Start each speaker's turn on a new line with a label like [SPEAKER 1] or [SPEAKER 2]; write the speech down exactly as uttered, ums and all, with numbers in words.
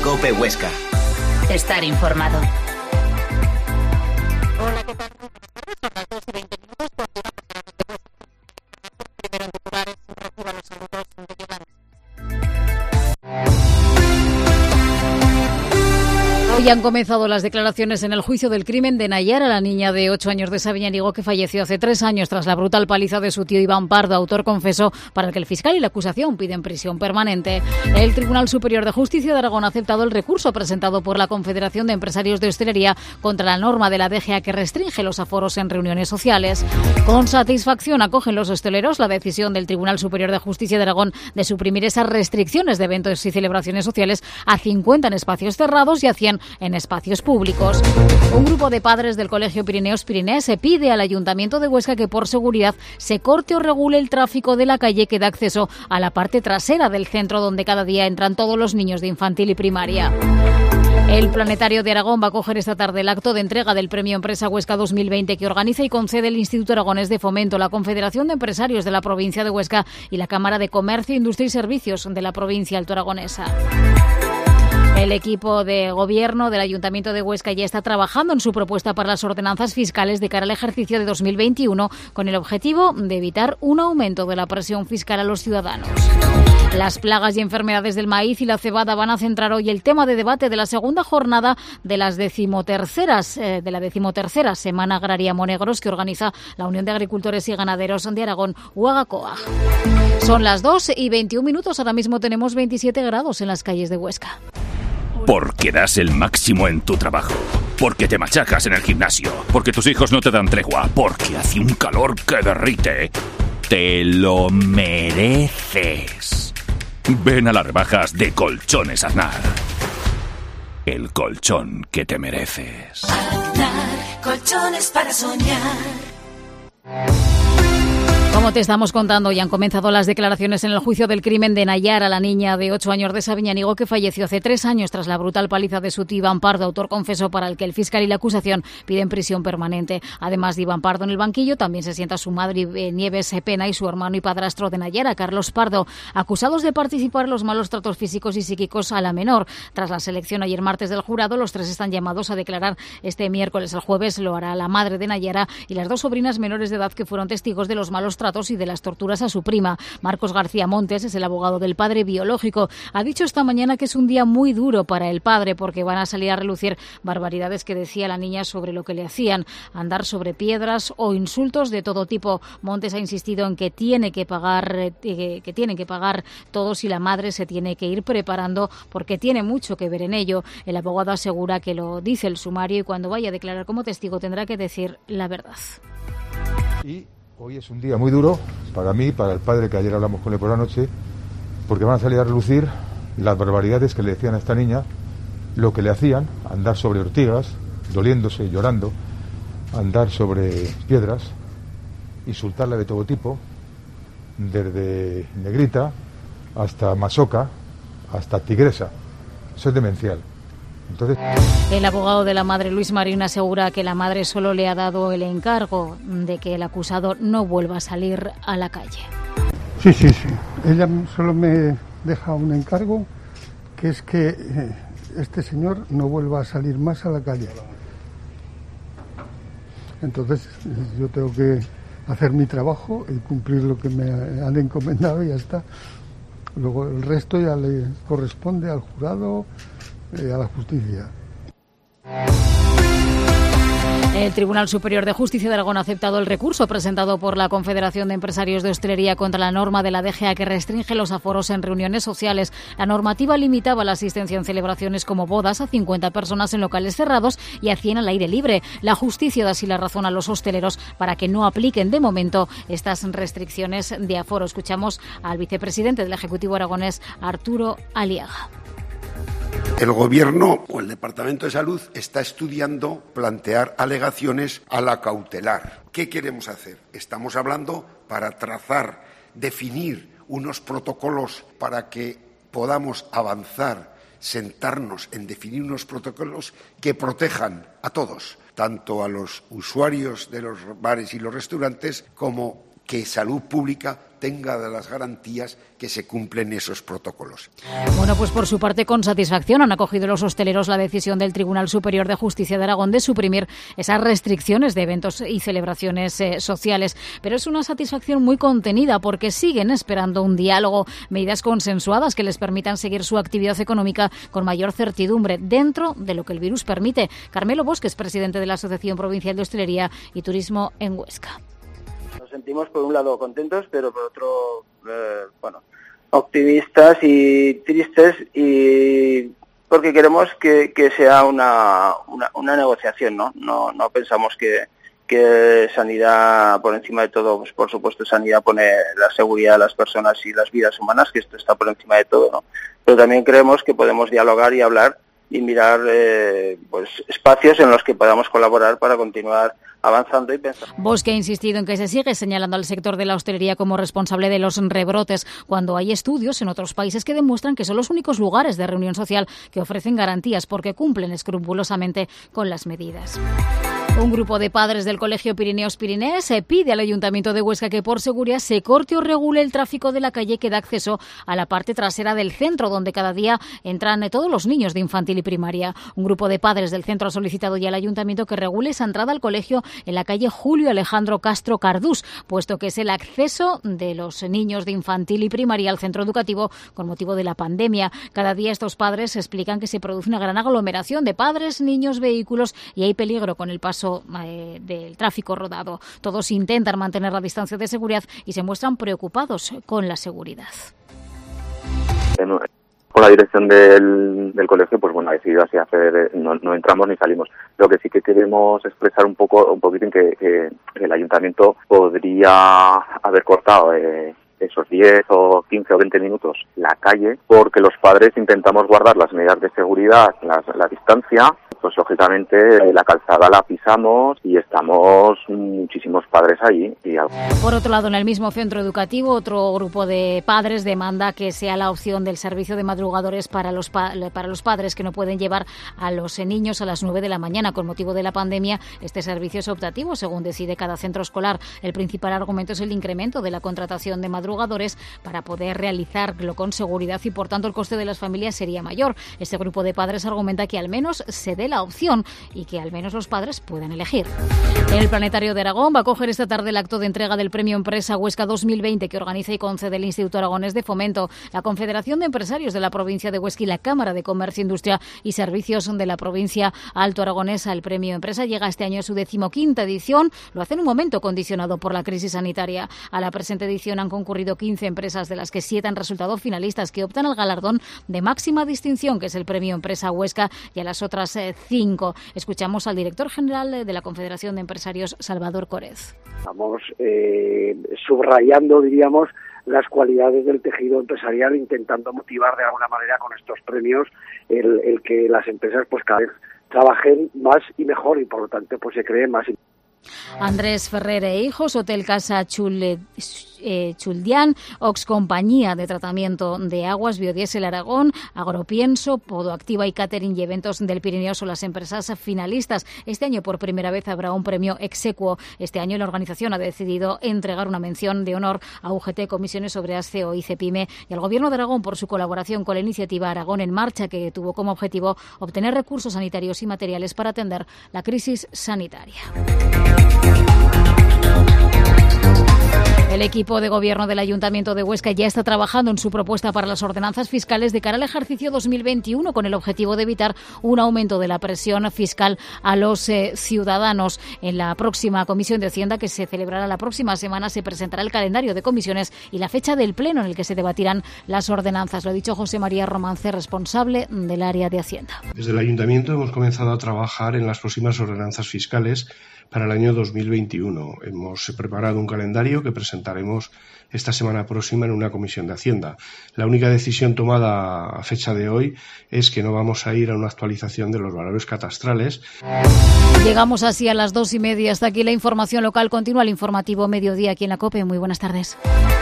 [SPEAKER 1] COPE Huesca.
[SPEAKER 2] Estar informado.
[SPEAKER 3] Hola, ¿qué tal? Son las dos y veinte minutos. Primero en titulares, reciban los saludos de Yolanda.
[SPEAKER 4] Hoy han comenzado las declaraciones en el juicio del crimen de Nayara, la niña de ocho años de Sabiñánigo que falleció hace tres años tras la brutal paliza de su tío Iván Pardo, autor confeso, para el que el fiscal y la acusación piden prisión permanente. El Tribunal Superior de Justicia de Aragón ha aceptado el recurso presentado por la Confederación de Empresarios de Hostelería contra la norma de la D G A que restringe los aforos en reuniones sociales. Con satisfacción acogen los hosteleros la decisión del Tribunal Superior de Justicia de Aragón de suprimir esas restricciones de eventos y celebraciones sociales a cincuenta en espacios cerrados y a cien en espacios públicos. Un grupo de padres del Colegio Pirineos Pirinés se pide al Ayuntamiento de Huesca que por seguridad se corte o regule el tráfico de la calle que da acceso a la parte trasera del centro donde cada día entran todos los niños de infantil y primaria. El Planetario de Aragón va a acoger esta tarde el acto de entrega del Premio Empresa Huesca dos mil veinte que organiza y concede el Instituto Aragonés de Fomento, la Confederación de Empresarios de la provincia de Huesca y la Cámara de Comercio, Industria y Servicios de la provincia altoaragonesa. El equipo de gobierno del Ayuntamiento de Huesca ya está trabajando en su propuesta para las ordenanzas fiscales de cara al ejercicio de dos mil veintiuno con el objetivo de evitar un aumento de la presión fiscal a los ciudadanos. Las plagas y enfermedades del maíz y la cebada van a centrar hoy el tema de debate de la segunda jornada de las decimoterceras eh, de la decimotercera Semana Agraria Monegros que organiza la Unión de Agricultores y Ganaderos de Aragón, UAGACOA. Son las dos y veintiún minutos, ahora mismo tenemos veintisiete grados en las calles de Huesca.
[SPEAKER 5] Porque das el máximo en tu trabajo, porque te machacas en el gimnasio, porque tus hijos no te dan tregua, porque hace un calor que derrite. Te lo mereces. Ven a las rebajas de Colchones Aznar. El colchón que te mereces.
[SPEAKER 2] Aznar, colchones para soñar.
[SPEAKER 4] Como te estamos contando, ya han comenzado las declaraciones en el juicio del crimen de Nayara, la niña de ocho años de Sabiñánigo que falleció hace tres años tras la brutal paliza de su tío Iván Pardo, autor confeso, para el que el fiscal y la acusación piden prisión permanente. Además de Iván Pardo en el banquillo, también se sienta su madre Nieves Pena y su hermano y padrastro de Nayara, Carlos Pardo, acusados de participar en los malos tratos físicos y psíquicos a la menor. Tras la selección ayer martes del jurado, los tres están llamados a declarar este miércoles. El jueves lo hará la madre de Nayara y las dos sobrinas menores de edad que fueron testigos de los malos tratos y de las torturas a su prima. Marcos García Montes es el abogado del padre biológico. Ha dicho esta mañana que es un día muy duro para el padre porque van a salir a relucir barbaridades que decía la niña sobre lo que le hacían, andar sobre piedras o insultos de todo tipo. Montes ha insistido en que tiene que pagar, eh, que tienen que pagar todos y la madre se tiene que ir preparando porque tiene mucho que ver en ello. El abogado asegura que lo dice el sumario y cuando vaya a declarar como testigo tendrá que decir la verdad.
[SPEAKER 6] Y hoy es un día muy duro para mí, para el padre que ayer hablamos con él por la noche, porque van a salir a relucir las barbaridades que le decían a esta niña, lo que le hacían, andar sobre ortigas, doliéndose y llorando, andar sobre piedras, insultarla de todo tipo, desde negrita hasta masoca, hasta tigresa. Eso es demencial. Entonces...
[SPEAKER 4] El abogado de la madre, Luis Marín, asegura que la madre solo le ha dado el encargo de que el acusado no vuelva a salir a la calle.
[SPEAKER 7] Sí, sí, sí. Ella solo me deja un encargo, que es que este señor no vuelva a salir más a la calle. Entonces yo tengo que hacer mi trabajo y cumplir lo que me han encomendado y ya está. Luego el resto ya le corresponde al jurado, a la justicia.
[SPEAKER 4] El Tribunal Superior de Justicia de Aragón ha aceptado el recurso presentado por la Confederación de Empresarios de Hostelería contra la norma de la D G A que restringe los aforos en reuniones sociales. La normativa limitaba la asistencia en celebraciones como bodas a cincuenta personas en locales cerrados y a cien al aire libre. La justicia da así la razón a los hosteleros para que no apliquen de momento estas restricciones de aforo. Escuchamos al vicepresidente del Ejecutivo aragonés, Arturo Aliaga.
[SPEAKER 8] El Gobierno o el Departamento de Salud está estudiando plantear alegaciones a la cautelar. ¿Qué queremos hacer? Estamos hablando para trazar, definir unos protocolos para que podamos avanzar, sentarnos en definir unos protocolos que protejan a todos, tanto a los usuarios de los bares y los restaurantes como que Salud Pública tenga las garantías que se cumplen esos protocolos.
[SPEAKER 4] Bueno, pues por su parte, con satisfacción han acogido los hosteleros la decisión del Tribunal Superior de Justicia de Aragón de suprimir esas restricciones de eventos y celebraciones eh, sociales. Pero es una satisfacción muy contenida porque siguen esperando un diálogo, medidas consensuadas que les permitan seguir su actividad económica con mayor certidumbre dentro de lo que el virus permite. Carmelo Bosques, presidente de la Asociación Provincial de Hostelería y Turismo en Huesca.
[SPEAKER 1] Nos sentimos por un lado contentos, pero por otro, eh, bueno, optimistas y tristes, y porque queremos que, que sea una, una, una negociación, ¿no? No, no pensamos que, que sanidad por encima de todo, pues por supuesto sanidad pone la seguridad de las personas y las vidas humanas, que esto está por encima de todo, ¿no? Pero también creemos que podemos dialogar y hablar y mirar eh, pues espacios en los que podamos colaborar para continuar avanzando y pensando.
[SPEAKER 4] Bosque ha insistido en que se sigue señalando al sector de la hostelería como responsable de los rebrotes, cuando hay estudios en otros países que demuestran que son los únicos lugares de reunión social que ofrecen garantías porque cumplen escrupulosamente con las medidas. Un grupo de padres del Colegio Pirineos Pirinés se pide al Ayuntamiento de Huesca que por seguridad se corte o regule el tráfico de la calle que da acceso a la parte trasera del centro, donde cada día entran todos los niños de infantil y primaria. Un grupo de padres del centro ha solicitado ya al Ayuntamiento que regule esa entrada al colegio en la calle Julio Alejandro Castro Cardús, puesto que es el acceso de los niños de infantil y primaria al centro educativo con motivo de la pandemia. Cada día estos padres explican que se produce una gran aglomeración de padres, niños, vehículos y hay peligro con el paso eh, del tráfico rodado. Todos intentan mantener la distancia de seguridad y se muestran preocupados con la seguridad.
[SPEAKER 9] Con la dirección del, del colegio, pues bueno, ha decidido así hacer, no, no entramos ni salimos. Lo que sí que queremos expresar un poco, un poquito en que, que el ayuntamiento podría haber cortado eh, esos diez o quince o veinte minutos la calle, porque los padres intentamos guardar las medidas de seguridad, la, la distancia. Pues lógicamente la calzada la pisamos y estamos muchísimos padres allí. Y...
[SPEAKER 4] Por otro lado, en el mismo centro educativo, otro grupo de padres demanda que sea la opción del servicio de madrugadores para los pa- para los padres que no pueden llevar a los niños a las nueve de la mañana. Con motivo de la pandemia, este servicio es optativo, según decide cada centro escolar. El principal argumento es el incremento de la contratación de madrugadores para poder realizarlo con seguridad y, por tanto, el coste de las familias sería mayor. Este grupo de padres argumenta que al menos se dé la opción y que al menos los padres puedan elegir. El Planetario de Aragón va a acoger esta tarde el acto de entrega del Premio Empresa Huesca dos mil veinte que organiza y concede el Instituto Aragonés de Fomento, la Confederación de Empresarios de la provincia de Huesca y la Cámara de Comercio, Industria y Servicios de la provincia Alto Aragonesa. El Premio Empresa llega este año a su decimoquinta edición. Lo hace en un momento condicionado por la crisis sanitaria. A la presente edición han concurrido quince empresas, de las que siete han resultado finalistas, que optan al galardón de máxima distinción, que es el Premio Empresa Huesca, y a las otras eh, cinco. Escuchamos al director general de la Confederación de Empresarios, Salvador Córez.
[SPEAKER 10] Estamos eh, subrayando, diríamos, las cualidades del tejido empresarial, intentando motivar de alguna manera con estos premios el, el que las empresas pues cada vez trabajen más y mejor y por lo tanto pues se creen más.
[SPEAKER 4] Andrés Ferrer e Hijos, Hotel Casa Chul, eh, Chuldián, Ox Compañía de Tratamiento de Aguas, Biodiesel Aragón, Agropienso, Podoactiva y Catering y Eventos del Pirineo son las empresas finalistas. Este año por primera vez habrá un premio exequo. Este año la organización ha decidido entregar una mención de honor a U G T, Comisiones Obreras, C E O y CEPIME, y al Gobierno de Aragón por su colaboración con la iniciativa Aragón en Marcha, que tuvo como objetivo obtener recursos sanitarios y materiales para atender la crisis sanitaria. El equipo de gobierno del Ayuntamiento de Huesca ya está trabajando en su propuesta para las ordenanzas fiscales de cara al ejercicio dos mil veintiuno, con el objetivo de evitar un aumento de la presión fiscal a los eh, ciudadanos. En la próxima Comisión de Hacienda, que se celebrará la próxima semana, se presentará el calendario de comisiones y la fecha del pleno en el que se debatirán las ordenanzas. Lo ha dicho José María Romance, responsable del área de Hacienda.
[SPEAKER 11] Desde el Ayuntamiento hemos comenzado a trabajar en las próximas ordenanzas fiscales para el año dos mil veintiuno. Hemos preparado un calendario que presentaremos esta semana próxima en una comisión de Hacienda. La única decisión tomada a fecha de hoy es que no vamos a ir a una actualización de los valores catastrales.
[SPEAKER 4] Llegamos así a las dos y media. Hasta aquí la información local. Continúa el informativo Mediodía aquí en la COPE. Muy buenas tardes.